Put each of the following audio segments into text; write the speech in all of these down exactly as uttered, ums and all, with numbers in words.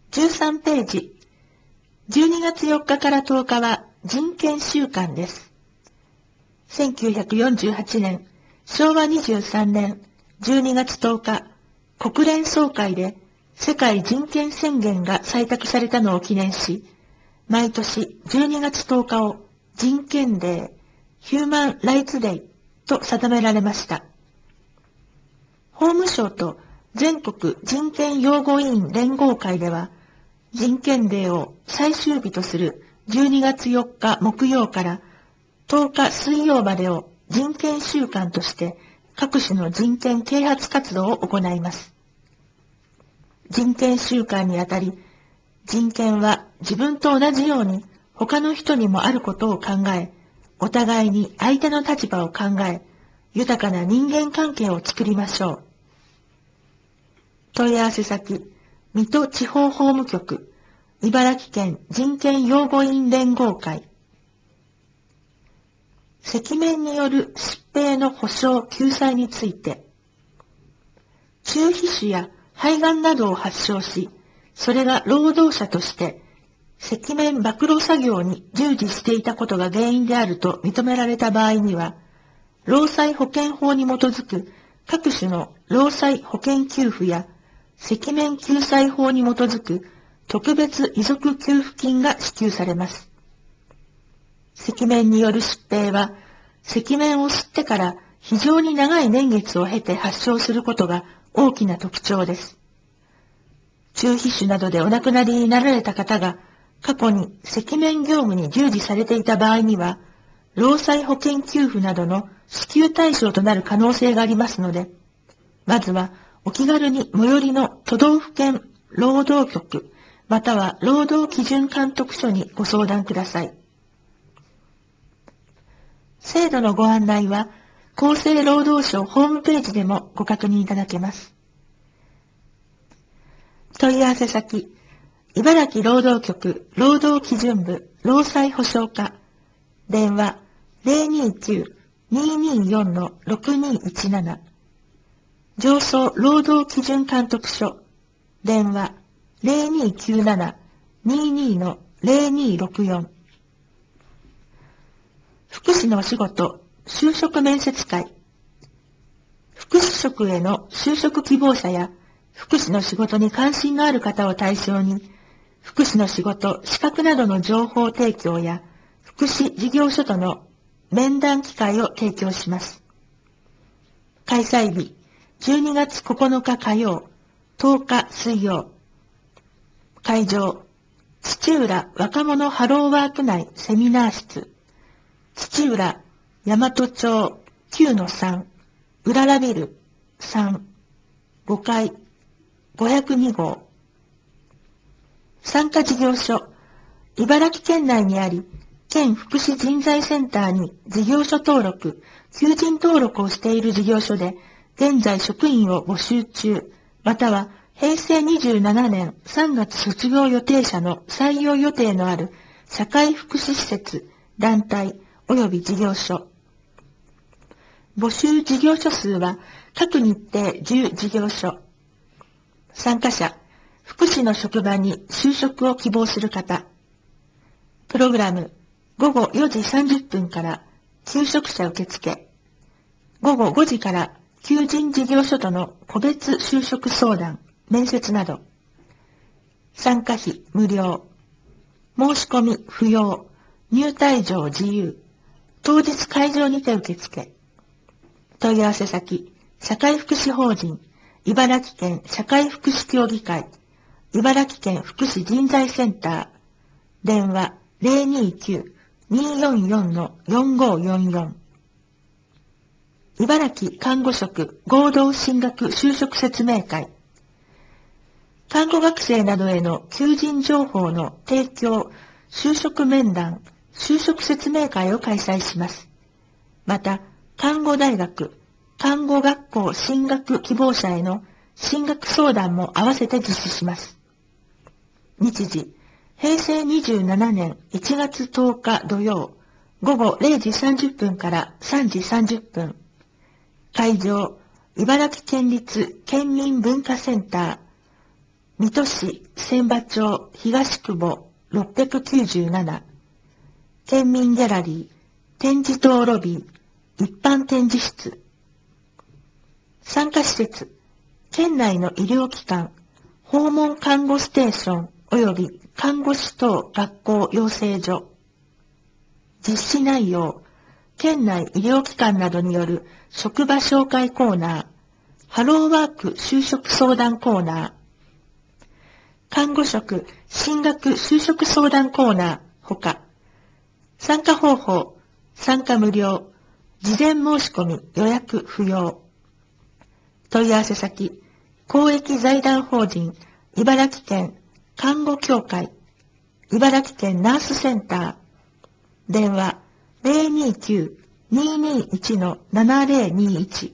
じゅうさんページ、じゅうにがつよっかからとおかは人権週間です。せんきゅうひゃくよんじゅうはちねん、しょうわにじゅうさんねんじゅうにがつとおか、国連総会で世界人権宣言が採択されたのを記念し、毎年じゅうにがつとおかを人権デー、ヒューマン・ライツ・デイと定められました。法務省と全国人権擁護委員連合会では、人権デーを最終日とするじゅうにがつよっか木曜からとおか水曜までを人権週間として各種の人権啓発活動を行います。人権週間にあたり、人権は自分と同じように他の人にもあることを考え、お互いに相手の立場を考え、豊かな人間関係を作りましょう。問い合わせ先、水戸地方法務局、茨城県人権擁護委員連合会。赤面による疾病の保障・救済について、中皮腫や肺がんなどを発症し、それが労働者として赤面暴露作業に従事していたことが原因であると認められた場合には、労災保険法に基づく各種の労災保険給付や赤面救済法に基づく特別遺族給付金が支給されます。赤面による疾病は、赤面を吸ってから非常に長い年月を経て発症することが大きな特徴です。中皮腫などでお亡くなりになられた方が、過去に赤面業務に従事されていた場合には、労災保険給付などの支給対象となる可能性がありますので、まずはお気軽に最寄りの都道府県労働局、または労働基準監督署にご相談ください。制度のご案内は、厚生労働省ホームページでもご確認いただけます。問い合わせ先、茨城労働局労働基準部労災保障課、電話 ゼロにきゅう にーにーよん ろくにーいちなな、上層労働基準監督署、電話 ゼロにきゅうなな にーにー ゼロにーろくよん、福祉のお仕事、就職面接会。福祉職への就職希望者や、福祉の仕事に関心のある方を対象に、福祉の仕事、資格などの情報提供や、福祉事業所との面談機会を提供します。開催日、じゅうにがつここのか火曜、とおか水曜。会場、土浦若者ハローワーク内セミナー室。土浦大和町 きゅうのさん、うららビルさん、ごかい、ごひゃくに号。参加事業所、茨城県内にあり、県福祉人材センターに事業所登録、求人登録をしている事業所で、現在職員を募集中、またはへいせいにじゅうななねんさんがつ卒業予定者の採用予定のある社会福祉施設、団体及び事業所。募集事業所数は各日程じゅう事業所。参加者、福祉の職場に就職を希望する方。プログラム、ごごよじさんじゅっぷんから求職者受付。ごごごじから求人事業所との個別就職相談、面接など。参加費無料。申し込み不要。入退場自由。当日会場にて受付。問い合わせ先、社会福祉法人、茨城県社会福祉協議会、茨城県福祉人材センター、電話 ゼロにきゅう にーよんよん よんごよんよん。茨城看護職合同進学就職説明会。看護学生などへの求人情報の提供、就職面談、就職説明会を開催します。また、看護大学、看護学校進学希望者への進学相談も合わせて実施します。日時、へいせいにじゅうななねんいちがつとおか土曜、ごごれいじさんじゅっぷんからさんじさんじゅっぷん。会場、茨城県立県民文化センター、 水戸市千葉町東久保ろっぴゃくきゅうじゅうなな、県民ギャラリー、展示棟ロビー、一般展示室。参加施設、県内の医療機関、訪問看護ステーション及び看護師等学校養成所。実施内容、県内医療機関などによる職場紹介コーナー、ハローワーク就職相談コーナー、看護職進学就職相談コーナーほか、参加方法、参加無料、事前申し込み予約不要。問い合わせ先、公益財団法人茨城県看護協会、茨城県ナースセンター、電話 ゼロにきゅう にーにーいち ななゼロにいち。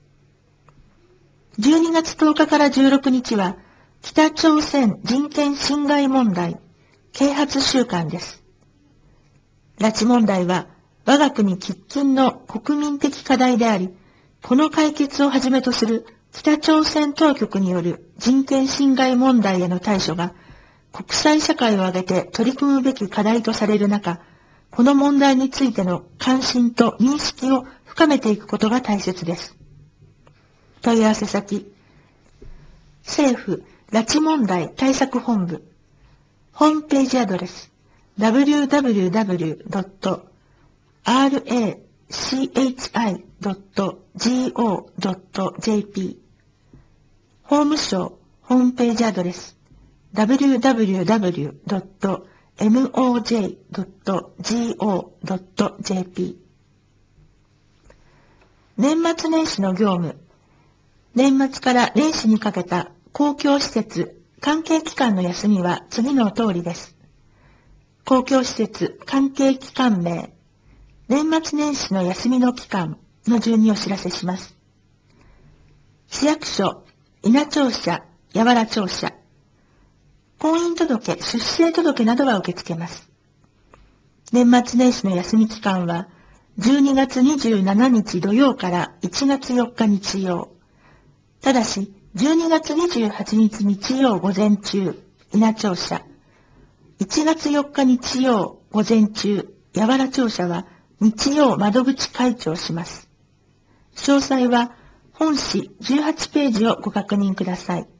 じゅうにがつとおかからじゅうろくにちは、北朝鮮人権侵害問題啓発週間です。拉致問題は我が国喫緊の国民的課題であり、この解決をはじめとする北朝鮮当局による人権侵害問題への対処が国際社会を挙げて取り組むべき課題とされる中、この問題についての関心と認識を深めていくことが大切です。問い合わせ先、政府拉致問題対策本部、ホームページアドレス ダブリューダブリューダブリュードットアールエーシーエイチアイドットジーオードットジェーピー、法務省ホームページアドレス ダブリューダブリューダブリュードットエムオージェードットジーオードットジェーピー。 年末年始の業務、年末から年始にかけた公共施設、関係機関の休みは次の通りです。公共施設、関係機関名、年末年始の休みの期間の順にお知らせします。市役所、稲庁舎、八原庁舎。婚姻届、出生届などは受け付けます。年末年始の休み期間は、じゅうにがつにじゅうしちにち土曜からいちがつよっか日曜。ただし、じゅうにがつにじゅうはちにち日曜午前中、稲庁舎。いちがつよっか日曜午前中、八原庁舎は日曜窓口開庁します。詳細は本誌じゅうはちページをご確認ください。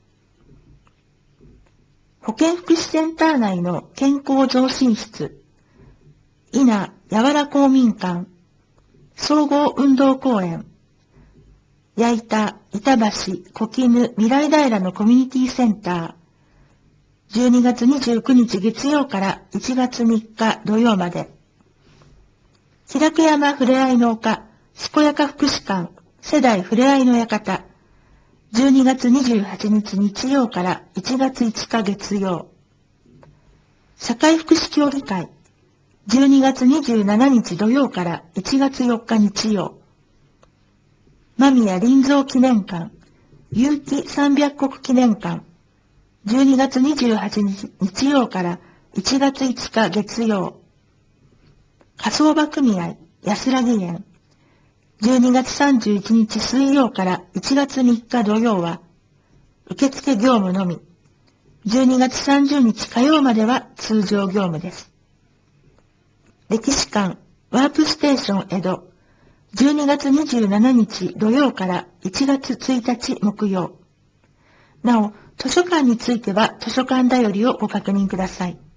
保健福祉センター内の健康増進室、稲八原公民館、総合運動公園、矢板、板橋、小絹、未来平のコミュニティセンター、じゅうにがつにじゅうくにち月曜からいちがつみっか土曜まで、平家山ふれあいの丘、健やか福祉館、世代ふれあいの館、じゅうにがつにじゅうはちにち日曜からいちがついつか月曜、社会福祉協議会、じゅうにがつにじゅうしちにち土曜からいちがつよっか日曜、間宮林蔵記念館、結城三百石記念館、じゅうにがつにじゅうはちにち日曜からいちがついつか月曜、火葬場組合安らぎ園、じゅうにがつさんじゅういちにち水曜からいちがつみっか土曜は、受付業務のみ、じゅうにがつさんじゅうにち火曜までは通常業務です。歴史館ワープステーション江戸、じゅうにがつにじゅうしちにち土曜からいちがつついたち木曜。なお、図書館については図書館だよりをご確認ください。